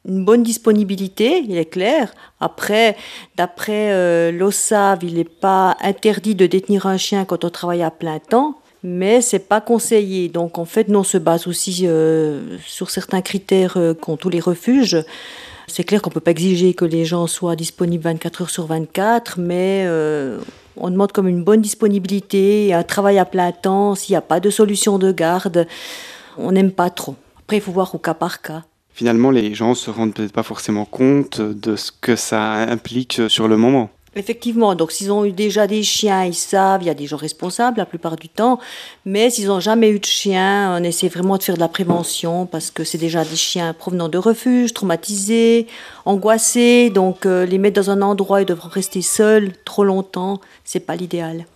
une bonne disponibilité, il est clair. Après, d'après l'OSAV, il n'est pas interdit de détenir un chien quand on travaille à plein temps, mais c'est pas conseillé. Donc en fait, nous on se base aussi sur certains critères qu'ont tous les refuges. C'est clair qu'on ne peut pas exiger que les gens soient disponibles 24 heures sur 24, mais on demande comme une bonne disponibilité, un travail à plein temps. S'il n'y a pas de solution de garde, on n'aime pas trop. Après, il faut voir au cas par cas. Finalement, les gens se rendent peut-être pas forcément compte de ce que ça implique sur le moment. Effectivement, donc s'ils ont eu déjà des chiens, ils savent, il y a des gens responsables la plupart du temps, mais s'ils n'ont jamais eu de chien, on essaie vraiment de faire de la prévention parce que c'est déjà des chiens provenant de refuges, traumatisés, angoissés, donc les mettre dans un endroit, ils devront rester seuls trop longtemps, c'est pas l'idéal.